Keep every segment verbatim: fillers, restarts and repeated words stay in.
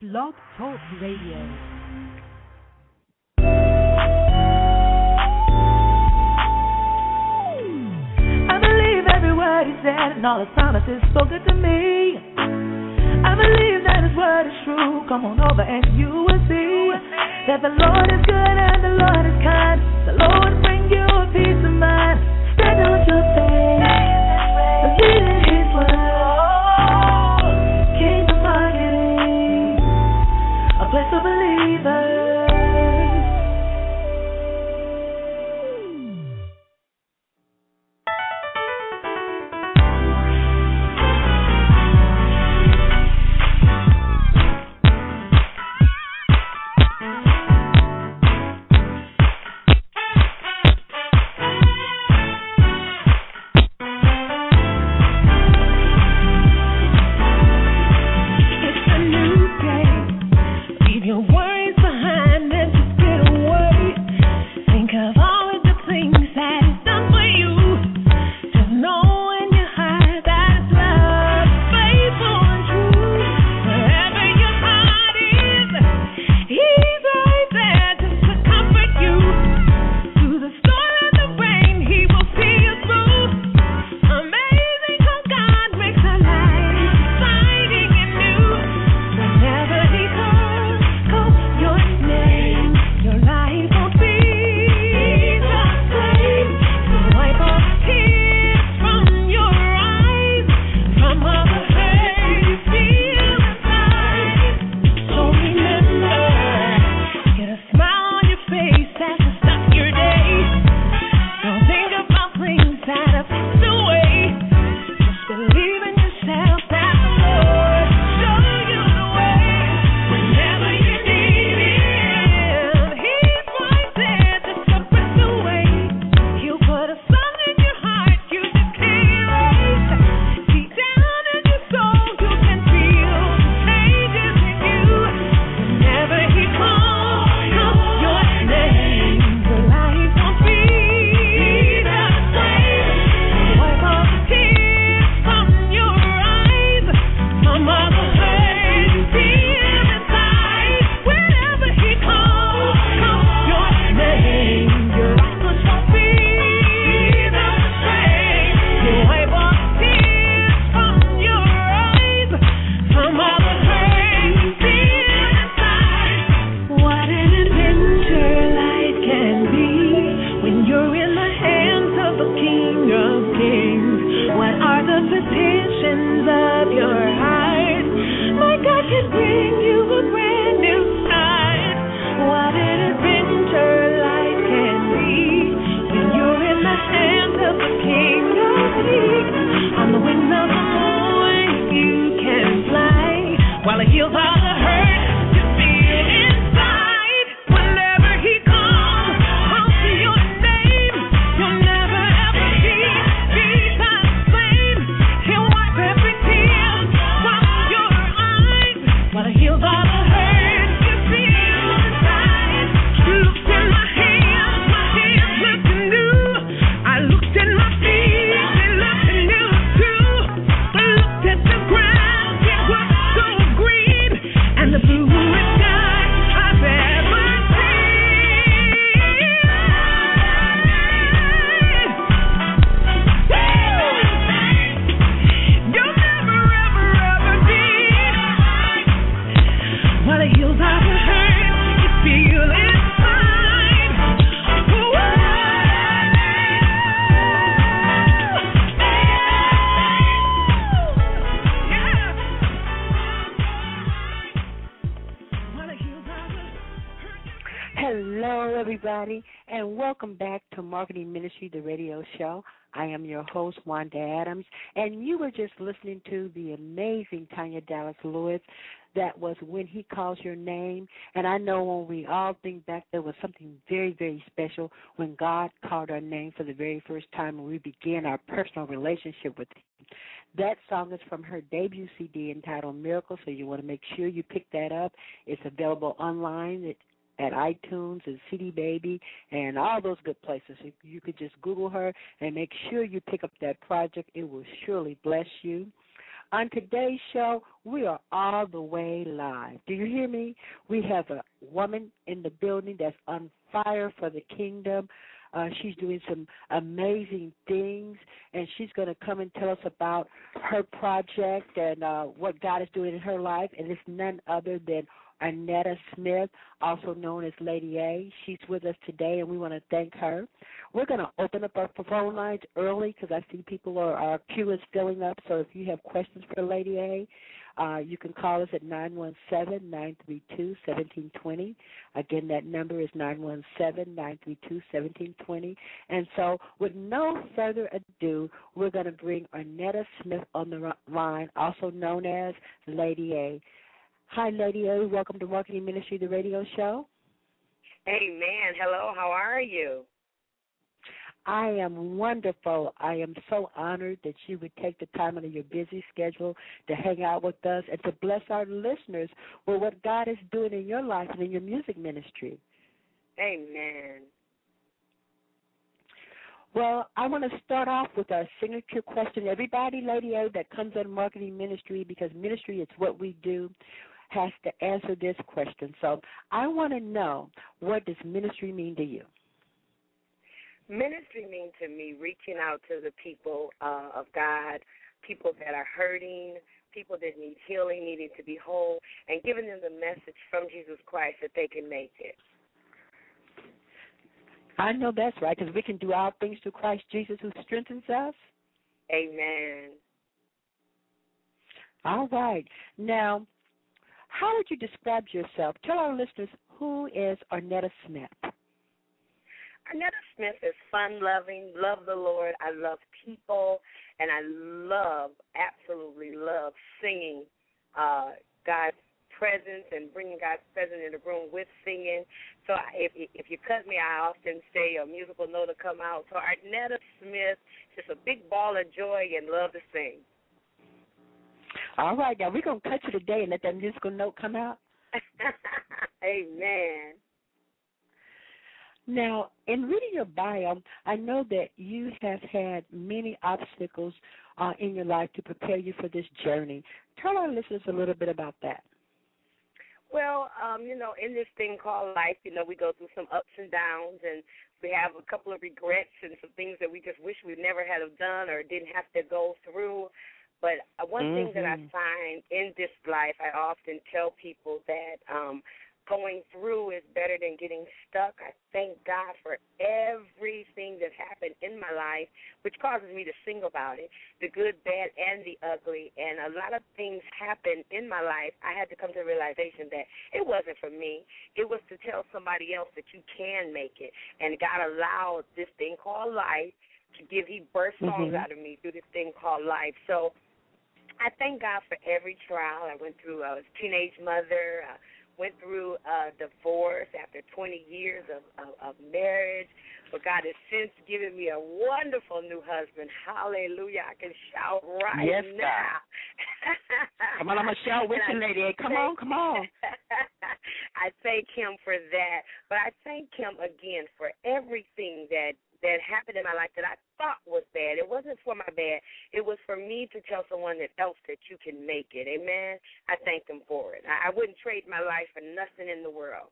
Blog Talk Radio. I believe every word he said and all his promises spoken to me. I believe that his word is true. Come on over and you will see that the Lord is good and the Lord is kind. The Lord will bring you a peace of mind. Stand on your faith, believe in his word. Kingdom marketing, a place for believers. And welcome back to Marketing Ministry, the radio show. I am your host, Wanda Adams, and you were just listening to the amazing Tanya Dallas Lewis. That was When He Calls Your Name. And I know when we all think back, there was something very, very special when God called our name for the very first time and we began our personal relationship with Him. That song is from her debut C D entitled Miracle, so you want to make sure you pick that up. It's available online. It at iTunes and C D Baby and all those good places. If you could just Google her and make sure you pick up that project. It will surely bless you. On today's show, we are all the way live. Do you hear me? We have a woman in the building that's on fire for the kingdom. Uh, she's doing some amazing things, and she's going to come and tell us about her project and uh, what God is doing in her life, and it's none other than Arnetta Smith, also known as Lady A. She's with us today, and we want to thank her. We're going to open up our phone lines early because I see people are, our queue is filling up. So if you have questions for Lady A, uh, you can call us at nine one seven, nine three two, one seven two zero. Again, that number is nine one seven, nine three two, one seven two zero. And so with no further ado, we're going to bring Arnetta Smith on the line, also known as Lady A. Hi, Lady A. Welcome to Marketing Ministry, the radio show. Amen. Hello. How are you? I am wonderful. I am so honored that you would take the time out of your busy schedule to hang out with us and to bless our listeners with what God is doing in your life and in your music ministry. Amen. Well, I want to start off with our signature question. Everybody, Lady A, that comes on Marketing Ministry, because ministry is what we do, has to answer this question. So I want to know, what does ministry mean to you? Ministry means to me reaching out to the people uh, of God, people that are hurting, people that need healing, needing to be whole, and giving them the message from Jesus Christ that they can make it. I know that's right, because we can do all things through Christ Jesus who strengthens us. Amen. All right. Now, how would you describe yourself? Tell our listeners, who is Arnetta Smith? Arnetta Smith is fun-loving, love the Lord. I love people, and I love, absolutely love singing uh, God's presence and bringing God's presence in the room with singing. So if if you cut me, I often say a musical note will come out. So Arnetta Smith, just a big ball of joy and love to sing. All right, now we're going to cut you today and let that musical note come out. Amen. Now, in reading your bio, I know that you have had many obstacles uh, in your life to prepare you for this journey. Tell our listeners a little bit about that. Well, um, you know, in this thing called life, you know, we go through some ups and downs, and we have a couple of regrets and some things that we just wish we never had have done or didn't have to go through. But one mm-hmm. thing that I find in this life, I often tell people that um, going through is better than getting stuck. I thank God for everything that happened in my life, which causes me to sing about it, the good, bad, and the ugly. And a lot of things happened in my life. I had to come to the realization that it wasn't for me. It was to tell somebody else that you can make it. And God allowed this thing called life to give, he birthed songs mm-hmm. out of me through this thing called life. So I thank God for every trial. I went through, I was a teenage mother, uh, went through a divorce after twenty years of, of, of marriage. But God has since given me a wonderful new husband. Hallelujah. I can shout right yes, now. Come on, I'm going to shout with you, lady. Come on, come on. I thank him for that. But I thank him again for everything that that happened in my life that I thought was bad. It wasn't for my bad. It was for me to tell someone else that you can make it. Amen? I thank him for it. I wouldn't trade my life for nothing in the world.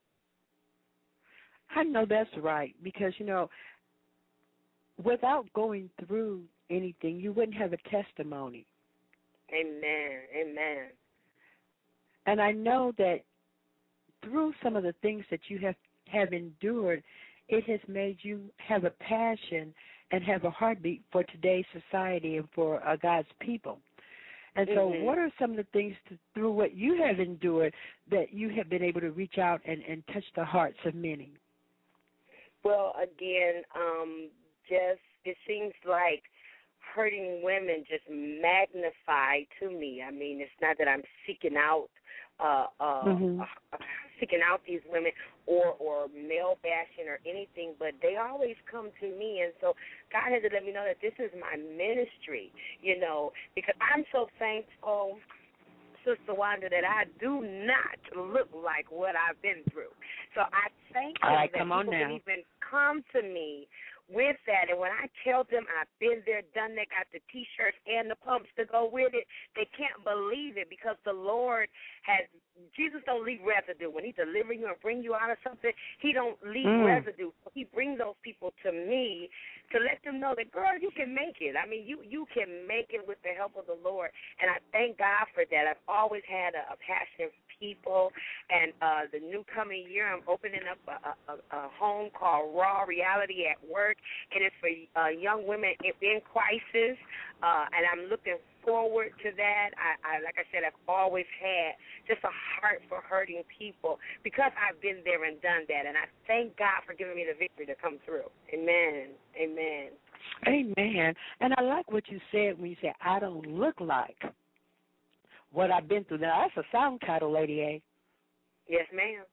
I know that's right because, you know, without going through anything, you wouldn't have a testimony. Amen. Amen. And I know that through some of the things that you have, have endured, it has made you have a passion and have a heartbeat for today's society and for uh, God's people. And so mm-hmm. what are some of the things to, through what you have endured that you have been able to reach out and, and touch the hearts of many? Well, again, um, just it seems like hurting women just magnify to me. I mean, it's not that I'm seeking out uh, uh, mm-hmm. uh, seeking out these women or, or male bashing or anything, but they always come to me. And so God had to let me know that this is my ministry, you know, because I'm so thankful, Sister Wanda, that I do not look like what I've been through. So I thank you right, that come people on now. can even come to me with that. And when I tell them I've been there, done that, got the T-shirts and the pumps to go with it, they can't believe it because the Lord has, Jesus don't leave residue. When he delivers you and bring you out of something, he don't leave mm. residue. So he brings those people to me to let them know that, girl, you can make it. I mean, you, you can make it with the help of the Lord. And I thank God for that. I've always had a, a passion for people. And uh, the new coming year, I'm opening up a, a, a home called Raw Reality at Work. It is for uh, young women in, in crisis, uh, and I'm looking forward to that. I, I, like I said, I've always had just a heart for hurting people because I've been there and done that, and I thank God for giving me the victory to come through. Amen. Amen. Amen. And I like what you said when you said, I don't look like what I've been through. Now, that's a song title, Lady A. Yes, ma'am.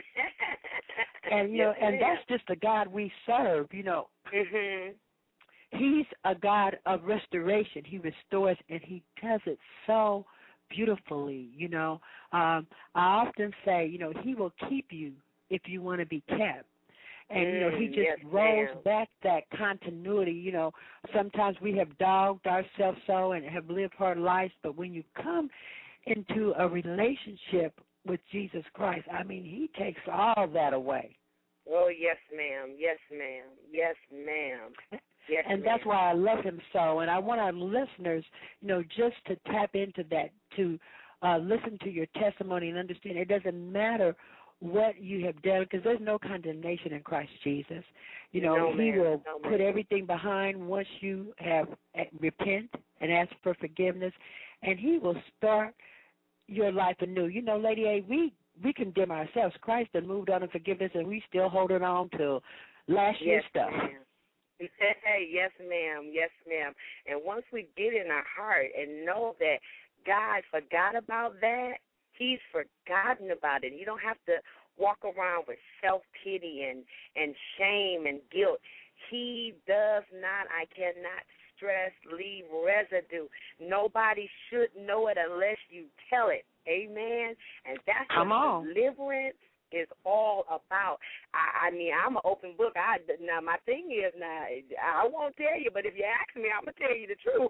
and, you yes, know, and ma'am. that's just the God we serve, you know. Mm-hmm. He's a God of restoration. He restores, and he does it so beautifully, you know. Um, I often say, you know, he will keep you if you want to be kept. And, mm, you know, he just yes, rolls ma'am. back that continuity. You know, sometimes we have dogged ourselves so and have lived hard lives, but when you come into a relationship with Jesus Christ, I mean, he takes all that away. Oh, yes, ma'am. Yes, ma'am. Yes, ma'am. Yes, and ma'am. that's why I love him so. And I want our listeners, you know, just to tap into that, to uh, listen to your testimony and understand it doesn't matter what you have done, because there's no condemnation in Christ Jesus. You know, no, he man. will no, put everything behind once you have uh, repent and ask for forgiveness, and he will start your life anew. You know, Lady A, we, we condemn ourselves. Christ has moved on in forgiveness, and we still holding on to last year's yes, stuff. Ma'am. Hey, yes, ma'am. Yes, ma'am. And once we get in our heart and know that God forgot about that, he's forgotten about it. You don't have to walk around with self-pity and, and shame and guilt. He does not, I cannot stress, leave residue. Nobody should know it unless you tell it. Amen? And that's Come what on. deliverance is all about. I, I mean, I'm an open book. I, now, my thing is, now, I won't tell you, but if you ask me, I'm going to tell you the truth.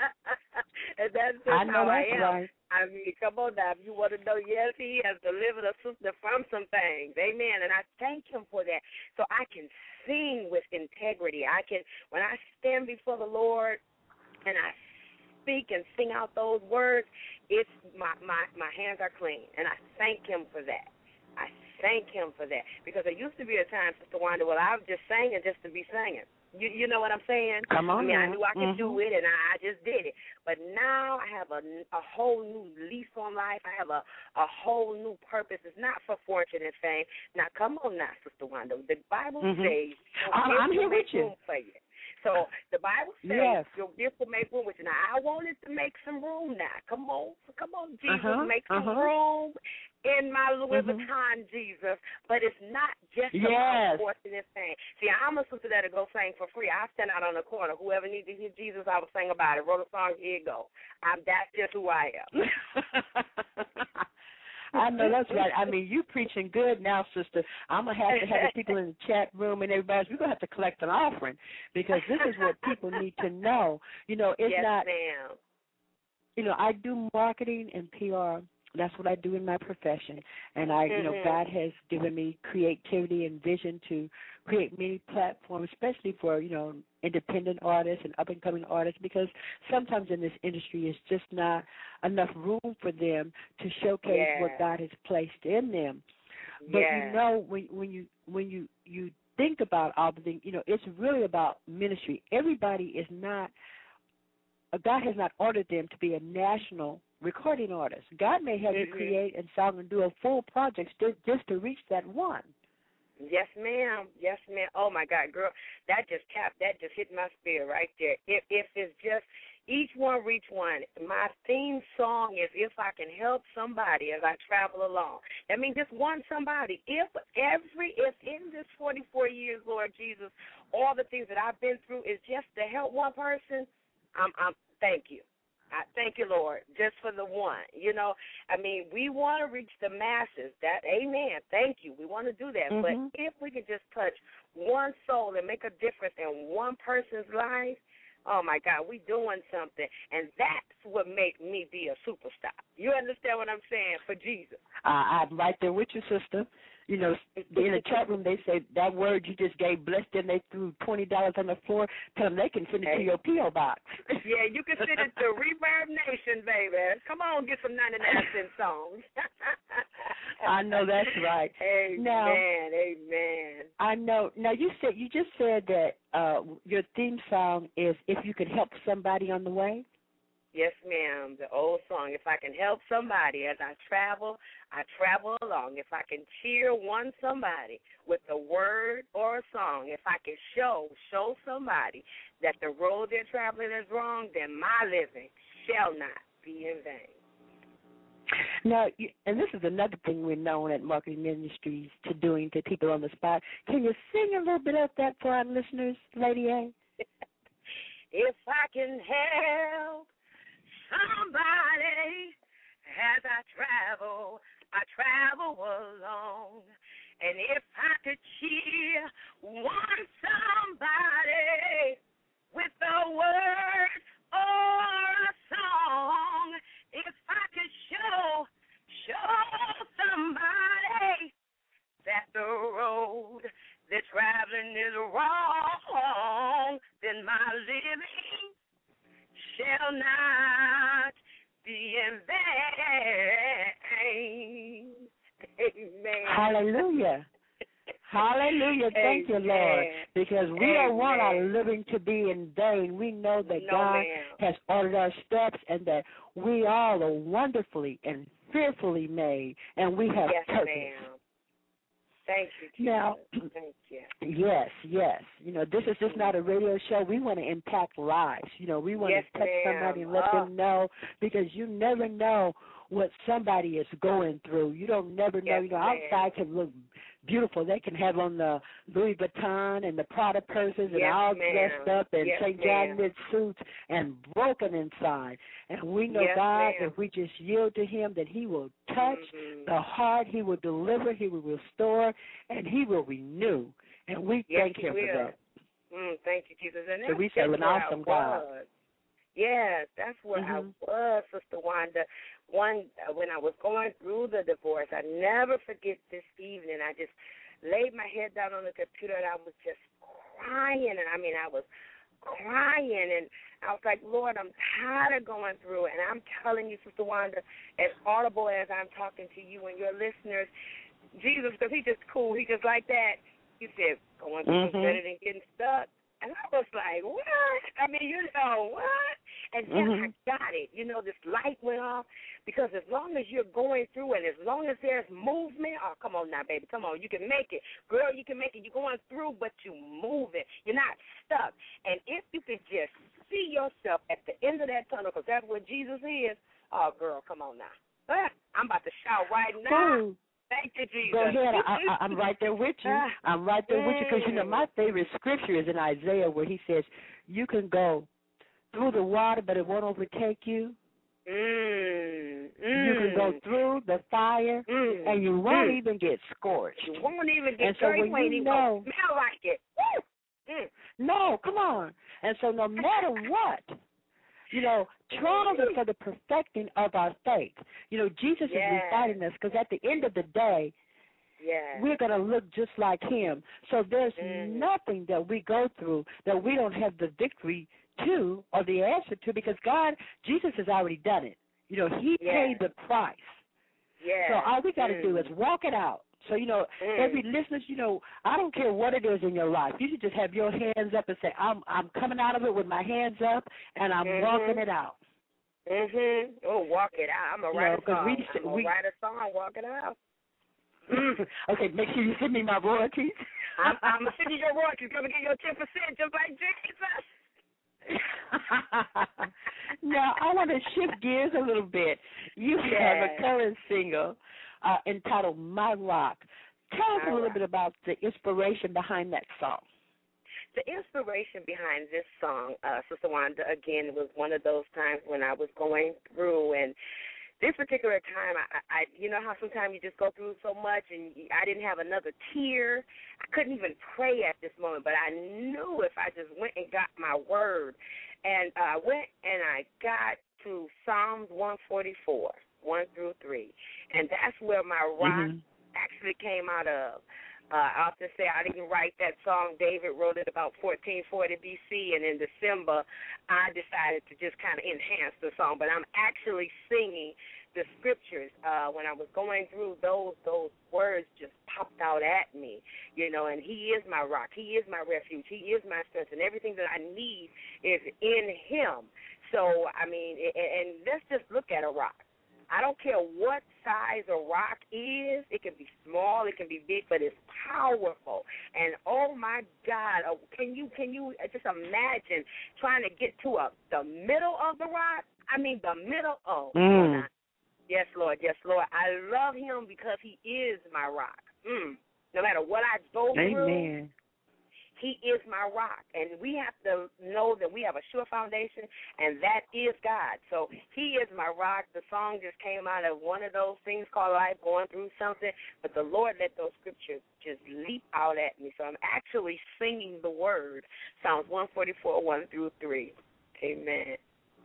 And that's just I know how that's I am. Right. I mean, come on now. If you want to know, yes, he has delivered a sister from some things. Amen. And I thank him for that. So I can sing with integrity. I can, when I stand before the Lord and I speak and sing out those words, it's my, my, my hands are clean. And I thank him for that. I thank him for that. Because there used to be a time, Sister Wanda, well, I was just singing just to be singing. You you know what I'm saying? Come on. I mean, now. I knew I could mm-hmm. do it, and I, I just did it. But now I have a, a whole new lease on life. I have a, a whole new purpose. It's not for fortune and fame. Now, come on now, Sister Wanda. The Bible mm-hmm. says I'm, I'm here with you. For you. So the Bible says yes. your gift will make room with you. Now, I wanted to make some room now. Come on. Come on, Jesus. Uh-huh. Make some uh-huh. room in my Louis mm-hmm. Vuitton, Jesus. But it's not just yes. about fortunate fame. See, I'm a sister that'll go sing for free. I stand out on the corner. Whoever needs to hear Jesus, I will sing about it. Wrote a song, here you go. I'm, that's just who I am. I know that's right. I mean, you preaching good now, sister. I'm going to have to have the people in the chat room and everybody. We're going to have to collect an offering because this is what people need to know. You know, it's yes, not, ma'am. You know, I do marketing and P R. That's what I do in my profession. And, I, mm-hmm. you know, God has given me creativity and vision to create many platforms, especially for, you know, independent artists and up-and-coming artists, because sometimes in this industry it's just not enough room for them to showcase yeah. what God has placed in them. But yeah. you know, when when you when you, you think about all the things, you know, it's really about ministry. Everybody is not, God has not ordered them to be a national recording artist. God may have mm-hmm. you create and song and do a full project just, just to reach that one. Yes, ma'am. Yes, ma'am. Oh, my God, girl, that just tapped, that just hit my spirit right there. If, if it's just each one reach one, my theme song is If I Can Help Somebody As I Travel Along. That means just one somebody. If every, if in this forty-four years, Lord Jesus, all the things that I've been through is just to help one person, I'm, I'm thank you. I thank you, Lord, just for the one. You know, I mean, we want to reach the masses. That, amen. Thank you. We want to do that. Mm-hmm. But if we could just touch one soul and make a difference in one person's life, oh, my God, we doing something. And that's what make me be a superstar. You understand what I'm saying? For Jesus. Uh, I'm right there with you, sister. You know, in the chat room, they say that word you just gave, blessed, and they threw twenty dollars on the floor. Tell them they can send it hey. to your P O box. Yeah, you can send it to Reverb Nation, baby. Come on, get some ninety-nine cent songs. I know that's right. Amen, now, amen. I know. Now, you said you just said that uh, your theme song is "If You Can Help Somebody on the Way." Yes, ma'am. The old song. If I can help somebody as I travel, I travel along. If I can cheer one somebody with a word or a song, if I can show, show somebody that the road they're traveling is wrong, then my living shall not be in vain. Now, you, and this is another thing we're known at Marketing Ministries to doing to people on the spot. Can you sing a little bit of that for our listeners, Lady A? If I can help somebody as I travel, I travel along. And if I could cheer one somebody with a word or a song, if I could show, show somebody that the road they're traveling is wrong, then my living shall not be in vain. Amen. Hallelujah. Hallelujah. Thank Amen. You, Lord. Because we Amen. Don't want our living to be in vain. We know that no, God ma'am. Has ordered our steps and that we all are wonderfully and fearfully made, and we have yes, purpose. Ma'am. Thank you, Jesus. Now, Thank you. Yes, yes. You know, this is just not a radio show. We want to impact lives. You know, we want yes, to touch ma'am. somebody and let oh. them know, because you never know what somebody is going through. You don't never know. Yes, you know, ma'am. outside can look beautiful. They can have on the Louis Vuitton and the Prada purses and yes, all ma'am. dressed up and yes, Saint John knit suits and broken inside. And we know yes, God, ma'am. if we just yield to Him, that He will touch mm-hmm. the heart. He will deliver. He will restore, and He will renew. And we yes, thank Him will. for that. Mm, thank you, Jesus. And so we serve an awesome God. Yes, that's where mm-hmm. I was, Sister Wanda. One when I was going through the divorce, I never forget this evening. I just laid my head down on the computer and I was just crying, and I mean I was crying, and I was like, Lord, I'm tired of going through it. And I'm telling you, Sister Wanda, as audible as I'm talking to you and your listeners, Jesus, because He's just cool, He just like that. He said, going through mm-hmm. is better than getting stuck. And I was like, what? I mean, you know, what? And then mm-hmm. I got it. You know, this light went off, because as long as you're going through and as long as there's movement, oh, come on now, baby, come on, you can make it. Girl, you can make it. You're going through, but you're moving. You're not stuck. And if you could just see yourself at the end of that tunnel, because that's where Jesus is, oh, girl, come on now. Ah, I'm about to shout right now. Ooh. Thank you, Jesus. Go ahead. I, I, I'm right there with you. I'm right there with you, because, you know, my favorite scripture is in Isaiah, where he says, you can go through the water, but it won't overtake you. Mm, mm. You can go through the fire, mm, and you won't mm. even get scorched. You won't even get and so when you even know, smell like it. Mm. No, come on. And so no matter what, you know, trials are for the perfecting of our faith. You know, Jesus yes. is refining us, because at the end of the day, yes. we're going to look just like Him. So there's mm. nothing that we go through that we don't have the victory to or the answer to, because God, Jesus has already done it. You know, He yes. paid the price. Yes. So all we got to mm. do is walk it out. So, you know, mm. every listener, you know, I don't care what it is in your life. You should just have your hands up and say, I'm I'm coming out of it with my hands up, and I'm mm-hmm. walking it out. Mhm. Oh, walk it out. I'm going to write you know, a song. We, I'm going we, to write a song, walk it out. Okay, make sure you send me my royalties. I'm, I'm going to send you your royalties. Come and get your ten percent just like Jesus. Now, I want to shift gears a little bit. You yes. have a current single uh, entitled My Rock. Tell us My a little Rock. bit about the inspiration behind that song. the inspiration behind this song, uh, Sister Wanda, again, was one of those times when I was going through, and this particular time, I, I, you know how sometimes you just go through so much, and I didn't have another tear. I couldn't even pray at this moment, but I knew if I just went and got my word, and I uh, went and I got to Psalms one forty-four, one through three, and that's where my rock mm-hmm. actually came out of. Uh, I often say I didn't write that song. David wrote it about fourteen forty B C, and in December, I decided to just kind of enhance the song. But I'm actually singing the scriptures. Uh, when I was going through those, those words just popped out at me, you know, and he is my rock. He is my refuge. He is my strength, and everything that I need is in him. So, I mean, and, and let's just look at a rock. I don't care what size a rock is. It can be small, it can be big, but it's powerful. And oh my God, can you can you just imagine trying to get to a the middle of the rock? I mean the middle of. Mm. Yes, Lord, yes, Lord. I love him because he is my rock. Mm. No matter what I go Amen. through, he is my rock, and we have to know that we have a sure foundation, and that is God. So he is my rock. The song just came out of one of those things called life, going through something, but the Lord let those scriptures just leap out at me. So I'm actually singing the word, Psalms one forty-four, one through three. Amen.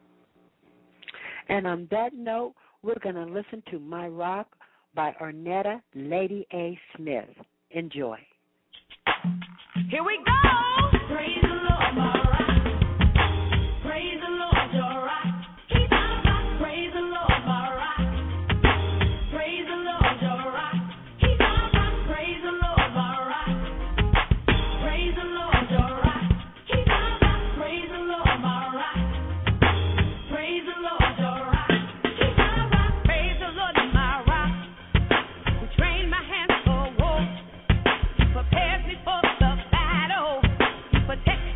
And on that note, we're going to listen to My Rock by Ornetta Lady A. Smith. Enjoy. Here we go. Praise the Lord, my rock. Praise the Lord, your rock. He's my rock. Praise the Lord, my rock. Praise the Lord, your rock. He's my rock. Praise the Lord, my rock. Praise the Lord, your rock. He's my rock. Praise the Lord, my rock. Praise the Lord, your rock. He's my rock. Praise the Lord, my rock. Who trained my hands for war. He prepares me for the protect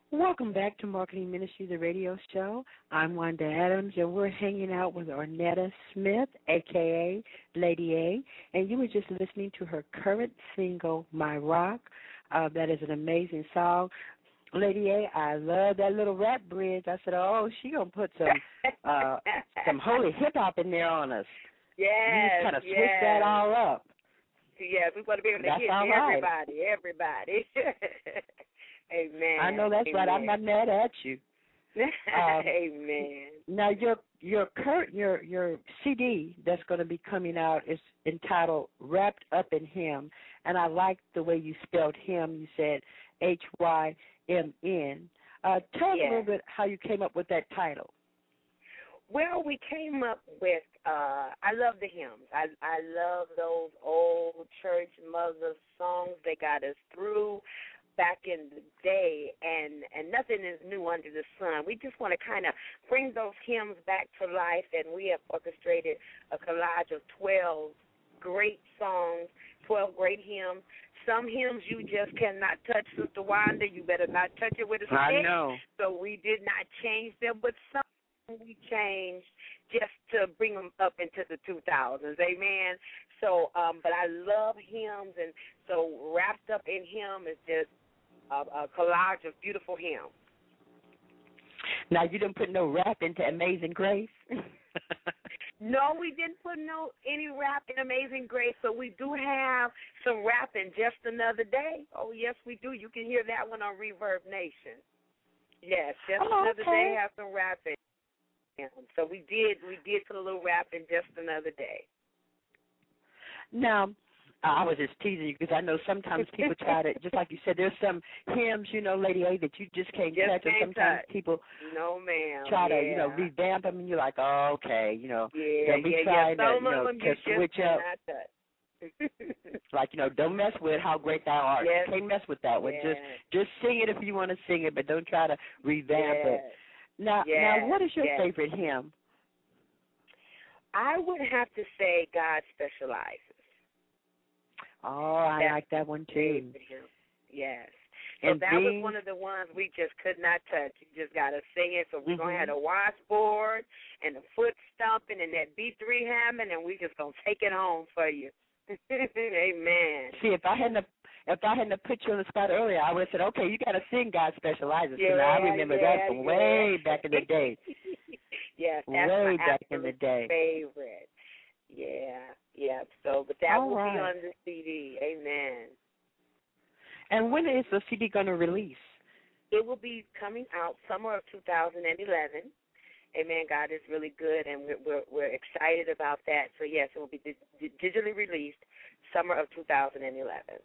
Welcome back to Marketing Ministry, the radio show. I'm Wanda Adams, and we're hanging out with Ornetta Smith, a k a. Lady A, and you were just listening to her current single, My Rock. Uh, that is an amazing song. Lady A, I love that little rap bridge. I said, oh, she going to put some uh, some holy hip-hop in there on us. Yes, You just kind of yes. switch that all up. Yes, we want to be able to That's hit all right. everybody, everybody. Amen. I know that's Amen. right. I'm not mad at you. Um, Amen. Now your your current your your C D that's going to be coming out is entitled "Wrapped Up in Him," and I like the way you spelled him. You said H Y M N. Uh, tell us Yeah. a little bit how you came up with that title. Well, we came up with, uh, I love the hymns. I I love those old church mother songs. They got us through back in the day, and, and nothing is new under the sun. We just want to kind of bring those hymns back to life, and we have orchestrated a collage of twelve great songs, twelve great hymns. Some hymns you just cannot touch, Sister Wanda. You better not touch it with a stick. I know. So we did not change them, but some we changed just to bring them up into the two thousands. Amen. So, um, but I love hymns, and so Wrapped Up in Him is just a, a collage of beautiful hymns. Now you didn't put no rap into Amazing Grace. No, we didn't put no any rap in Amazing Grace, so we do have some rap in Just Another Day. Oh, yes, we do. You can hear that one on Reverb Nation. Yes, Just Oh, Another okay. Day has some rap in. So we did we did put a little rap in Just Another Day. Now, I was just teasing you because I know sometimes people try to, just like you said, there's some hymns, you know, Lady A, that you just can't Just touch, and can't sometimes touch. people No, ma'am. try to, yeah. you know, revamp them, and you're like, oh, okay, you know, Yeah, don't be yeah, trying yeah. to, Some you know, of them to you just switch up. cannot touch. Like, you know, don't mess with How Great Thou Art. Yes. Can't mess with that one. Yes. Just just sing it if you want to sing it, but don't try to revamp yes. it. Now, Yes. now, what is your Yes. favorite hymn? I would have to say God Specializes. Oh, I That's like that one too. Yes. So And that was being- one of the ones we just could not touch. You just got to sing it. So we're Mhm. going to have the washboard and the foot stomping and that B three hammering, and we just going to take it home for you. Amen. See, if I hadn't if I hadn't put you on the spot earlier, I would have said, okay, you got to sing God Specializes. Yeah, and I remember yeah, that from yeah. way back in the day. Yes, that's Way my back in the absolute day. favorite. Yeah, yeah. So, but that All will right. be on the C D. Amen. And when is the C D going to release? It will be coming out summer of two thousand eleven. Amen. God is really good, and we're we're, we're excited about that. So yes, it will be di- di- digitally released summer of two thousand eleven.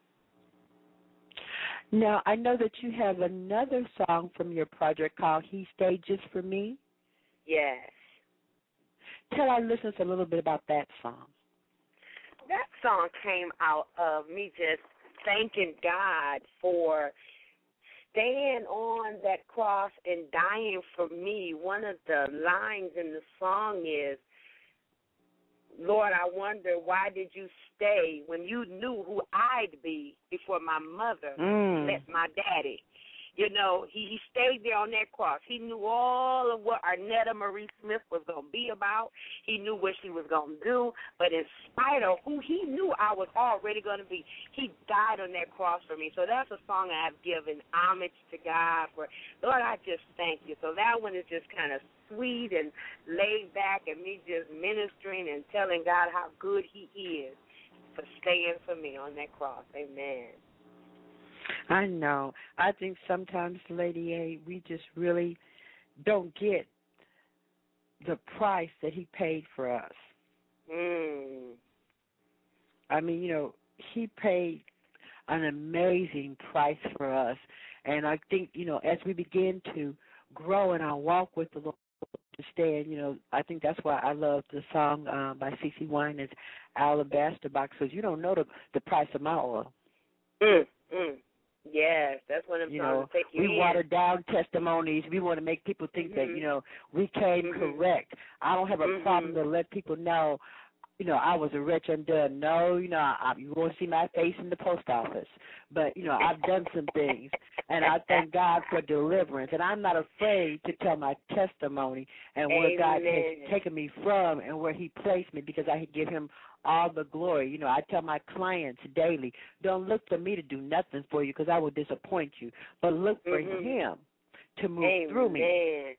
Now, I know that you have another song from your project called He Stayed Just For Me. Yes. Tell our listeners a little bit about that song. That song came out of me just thanking God for staying on that cross and dying for me. One of the lines in the song is, Lord, I wonder why did you stay when you knew who I'd be before my mother Mm. met my daddy. You know, he, he stayed there on that cross. He knew all of what Arnetta Marie Smith was going to be about. He knew what she was going to do. But in spite of who he knew I was already going to be, he died on that cross for me. So that's a song I have given homage to God for. Lord, I just thank you. So that one is just kind of sweet and laid back, and me just ministering and telling God how good he is for staying for me on that cross. Amen. I know. I think sometimes, Lady A, we just really don't get the price that he paid for us. Mm. I mean, you know, he paid an amazing price for us. And I think, you know, as we begin to grow in our walk with the Lord, understand, you know, I think that's why I love the song uh, by C C Winans, Alabaster Box, because you don't know the, the price of my oil. Mm. Mm. Yes, that's one of them You songs know, that take you we in. water down testimonies. We want to make people think Mhm. that, you know, we came Mhm. correct. I don't have a Mhm. problem to let people know, you know, I was a wretch undone. No, you know, I, I, you won't see my face in the post office. But, you know, I've done some things, and I thank God for deliverance. And I'm not afraid to tell my testimony and where Amen. God has taken me from and where he placed me, because I give him all the glory. You know, I tell my clients daily, don't look for me to do nothing for you because I will disappoint you, but look for mm-hmm. him to move Amen. through me.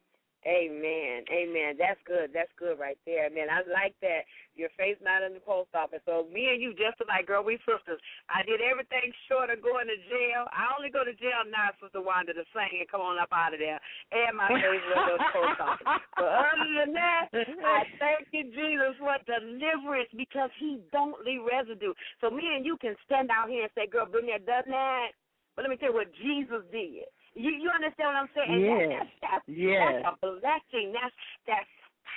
Amen. Amen. That's good. That's good right there. Man, I like that. Your face not in the post office. So me and you just like, girl, we sisters. I did everything short of going to jail. I only go to jail now, Sister Wanda, to sing and come on up out of there. And my face was in the post office. But other than that, I thank you, Jesus, for deliverance, because he don't leave residue. So me and you can stand out here and say, girl, been there, done that. But let me tell you what Jesus did. You you understand what I'm saying? And yes. That's, that's, yes. that's a blessing. That's that's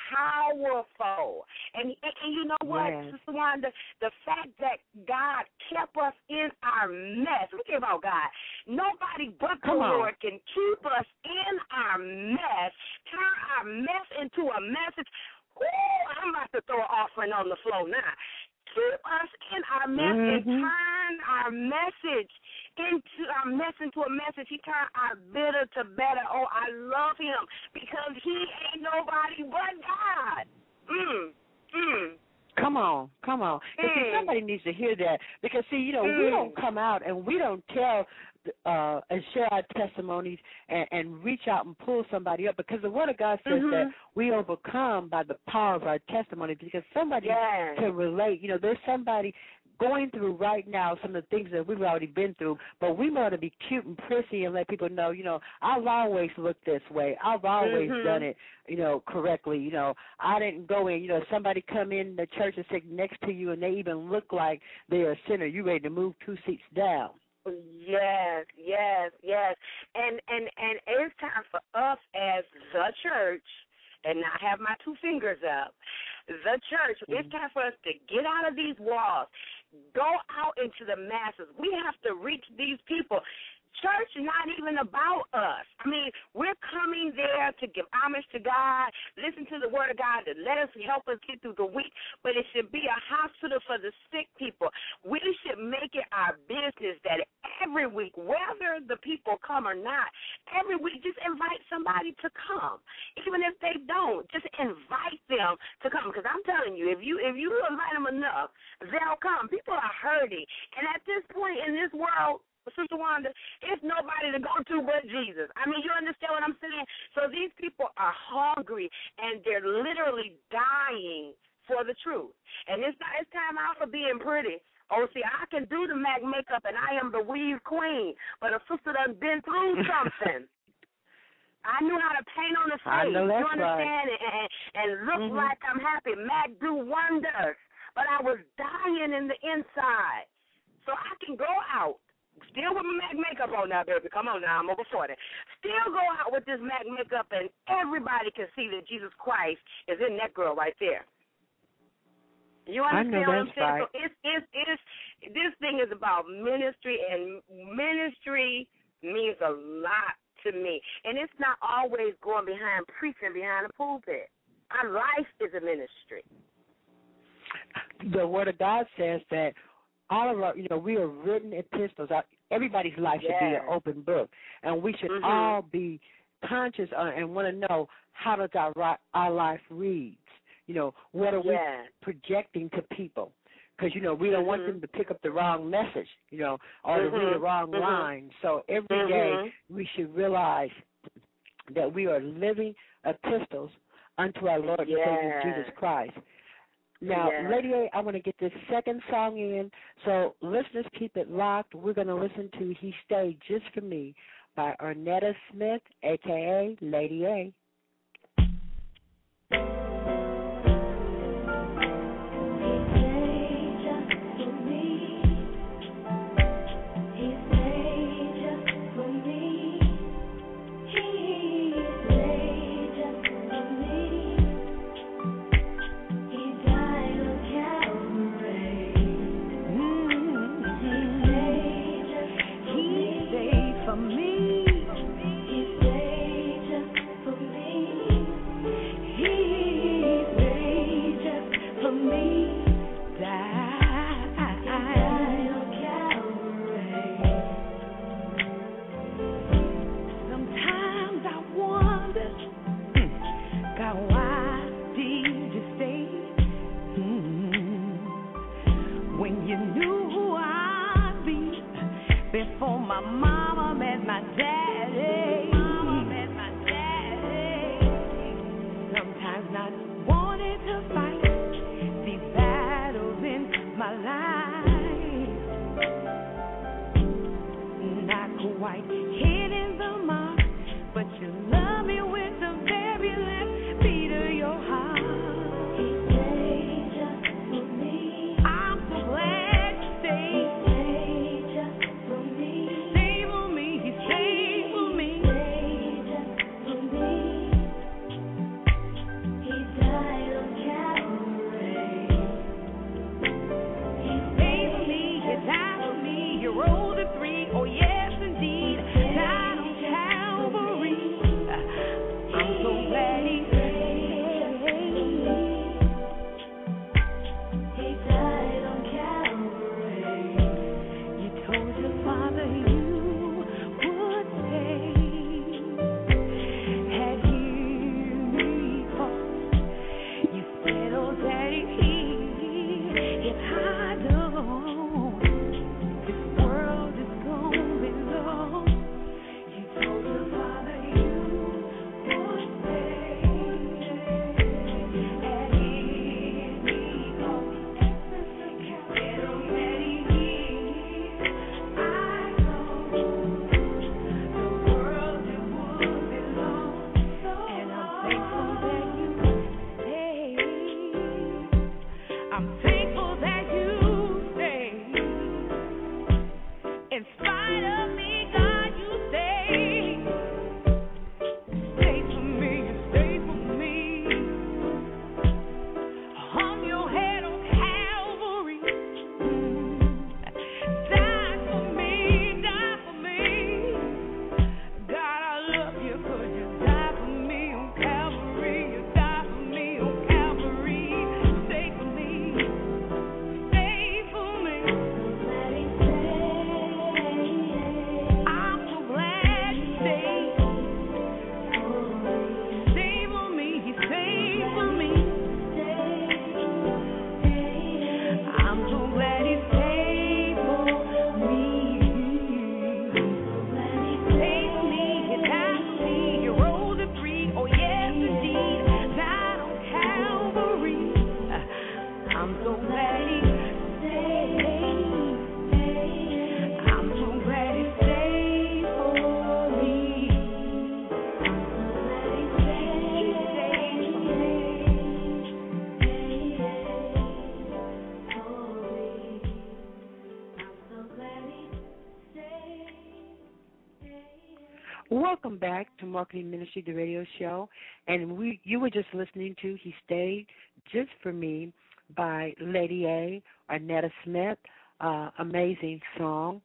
powerful. And, and, and you know what, yes. Sister Wanda, the fact that God kept us in our mess. We care about God. Nobody but the Lord can keep us in our mess, turn our mess into a message. Ooh, I'm about to throw an offering on the floor now. Keep us in our mess mm-hmm. and turn our message into our mess into a message. He turned our bitter to better. Oh, I love him because he ain't nobody but God. Mm, mm. Come on, come on. Mm. See, somebody needs to hear that because, see, you know, mm. we don't come out and we don't tell uh, and share our testimonies and, and reach out and pull somebody up, because the Word of God says mm-hmm. that we overcome by the power of our testimony, because somebody yes. can relate. You know, there's somebody going through right now some of the things that we've already been through, but we want to be cute and prissy and let people know, you know, I've always looked this way. I've always mm-hmm. done it, you know, correctly. You know, I didn't go in, you know, somebody come in the church and sit next to you and they even look like they're a sinner. You ready to move two seats down. Yes, yes, yes. And, and, and it's time for us as the church, and I have my two fingers up, the church, mm-hmm. it's time for us to get out of these walls, go out into the masses. We have to reach these people. Church not even about us. I mean, we're coming there to give homage to God, listen to the Word of God, to let us help us get through the week, but it should be a hospital for the sick people. We should make it our business that every week, whether the people come or not, every week just invite somebody to come. Even if they don't, just invite them to come, because I'm telling you, if you if you invite them enough, they'll come. People are hurting, and at this point in this world, Sister Wanda, it's nobody to go to but Jesus. I mean, you understand what I'm saying? So these people are hungry, and they're literally dying for the truth. And it's, not, it's time out for being pretty. Oh, see, I can do the MAC makeup, and I am the weave queen, but a sister done been through something. I knew how to paint on the face, you understand, right. and, and, and look mm-hmm. like I'm happy. MAC do wonders, but I was dying in the inside. So I can go out. Still with my MAC makeup on now, baby. Come on now, I'm over forty. Still go out with this MAC makeup, and everybody can see that Jesus Christ is in that girl right there. You understand what I'm saying? Right. So it's, it's, it's, this thing is about ministry, and ministry means a lot to me. And it's not always going behind preaching behind the pulpit. Our life is a ministry. The Word of God says that all of our, you know, we are written epistles. Our, everybody's life should yes. be an open book, and we should mm-hmm. all be conscious uh, and want to know how does our our life reads. You know, what are yes. we projecting to people? Because, you know, we don't mm-hmm. want them to pick up the wrong message, you know, or mm-hmm. to read the wrong mm-hmm. line. So every mm-hmm. day we should realize that we are living epistles unto our Lord yes. and Savior Jesus Christ. Now, yes. Lady A, I want to get this second song in, so listeners keep it locked. We're going to listen to He Stayed Just For Me by Ernetta Smith, a k a. Lady A. For me, he stayed just for me. welcome back to Marketing Ministry, the radio show. And we, you were just listening to He Stayed Just For Me by Lady A, Arnetta Smith. Uh, amazing song.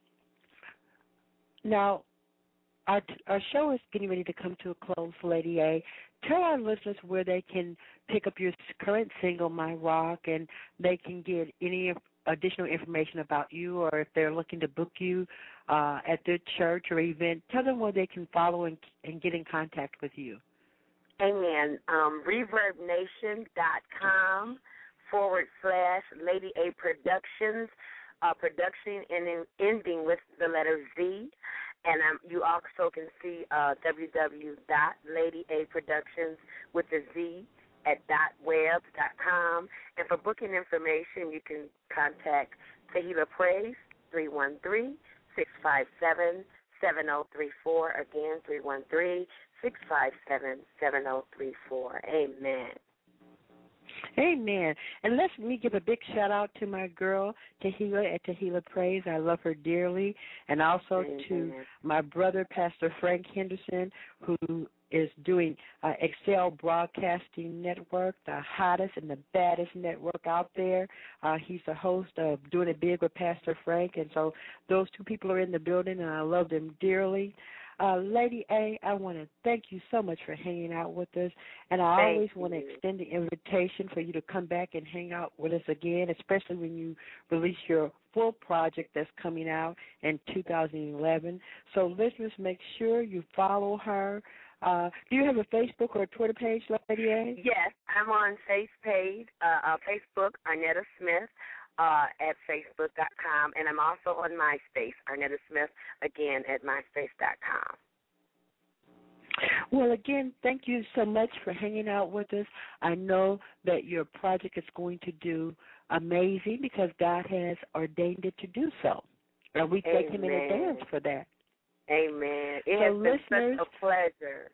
Now, our, our show is getting ready to come to a close, Lady A. Tell our listeners where they can pick up your current single, My Rock, and they can get any additional information about you, or if they're looking to book you uh, at their church or event. Tell them where they can follow and, and get in contact with you. Amen. Um, ReverbNation.com forward slash Lady A Productions, uh, production ending, ending with the letter Z. And um, you also can see uh, www.ladyaproductions with the Z at .webs dot com. And for booking information, you can contact Tahila Praise, three one three, six five seven, seven zero three four. Again, three one three, six five seven, seven zero three four. Amen. Amen. And let me give a big shout out to my girl, Tahila at Tahila Praise. I love her dearly. And also Amen. To my brother, Pastor Frank Henderson, who is doing uh, Excel Broadcasting Network, the hottest and the baddest network out there. Uh, he's the host of Doing It Big with Pastor Frank. And so those two people are in the building, and I love them dearly. Uh, Lady A, I want to thank you so much for hanging out with us, and I thank always you. want to extend the invitation for you to come back and hang out with us again, especially when you release your full project that's coming out in two thousand eleven. So listeners, make sure you follow her. Uh, do you have a Facebook or a Twitter page, Lady A? Yes, I'm on face page, uh, uh, Facebook, Arnetta Smith. Uh, at facebook dot com, and I'm also on MySpace, Arnetta Smith, again at myspace dot com. Well, again, thank you so much for hanging out with us. I know that your project is going to do amazing because God has ordained it to do so, and we thank Him in advance for that. Amen. It so has been listeners, such a pleasure.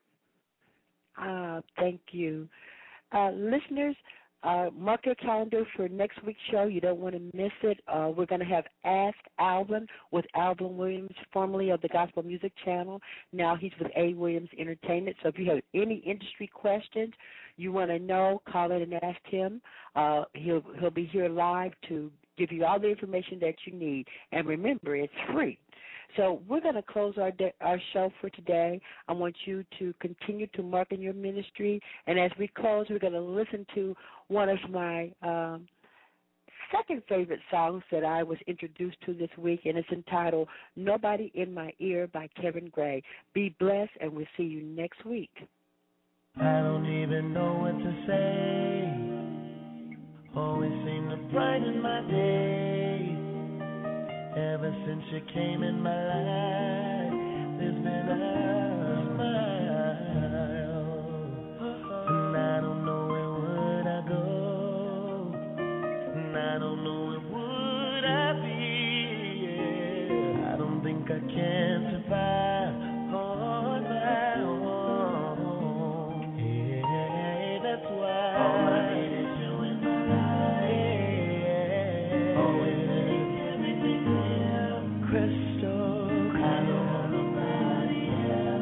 Uh, thank you. Uh, listeners, Uh, mark your calendar for next week's show. You don't want to miss it. Uh, we're going to have Ask Alvin with Alvin Williams, formerly of the Gospel Music Channel. Now he's with A. Williams Entertainment. So if you have any industry questions you want to know, call in and ask him. Uh, he'll he'll be here live to give you all the information that you need. And remember, it's free. So we're going to close our de- our show for today. I want you to continue to market your ministry. And as we close, we're going to listen to one of my um, second favorite songs that I was introduced to this week, and it's entitled Nobody in My Ear by Kevin Gray. Be blessed, and we'll see you next week. I don't even know what to say. Always seem to brighten my day. Ever since you came in my life, there's been a smile. And I don't know where would I go. And I don't know where would I be. Yeah. I don't think I can survive on my own. Yeah, that's why all I need is you in my life. Yeah. Always crystal, I don't want nobody else.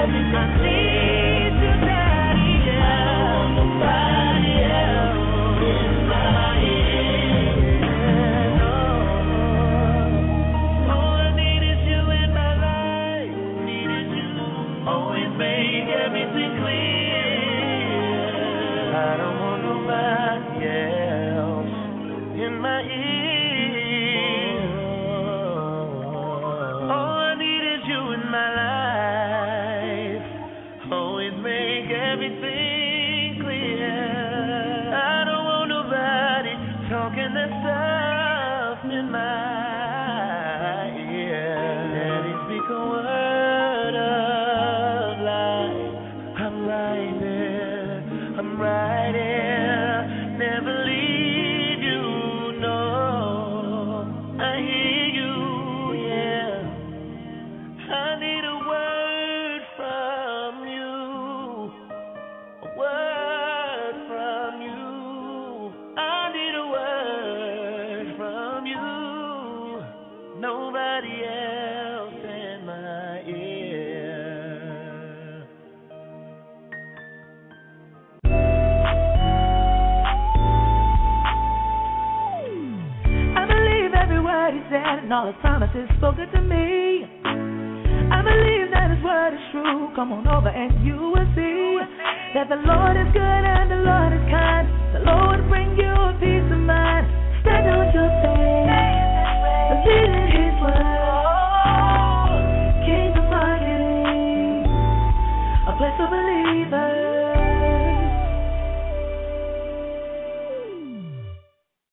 And all his promises spoken to me. I believe that his word is true. Come on over and you will see that the Lord is good and the Lord is kind. The Lord will bring you a peace of mind.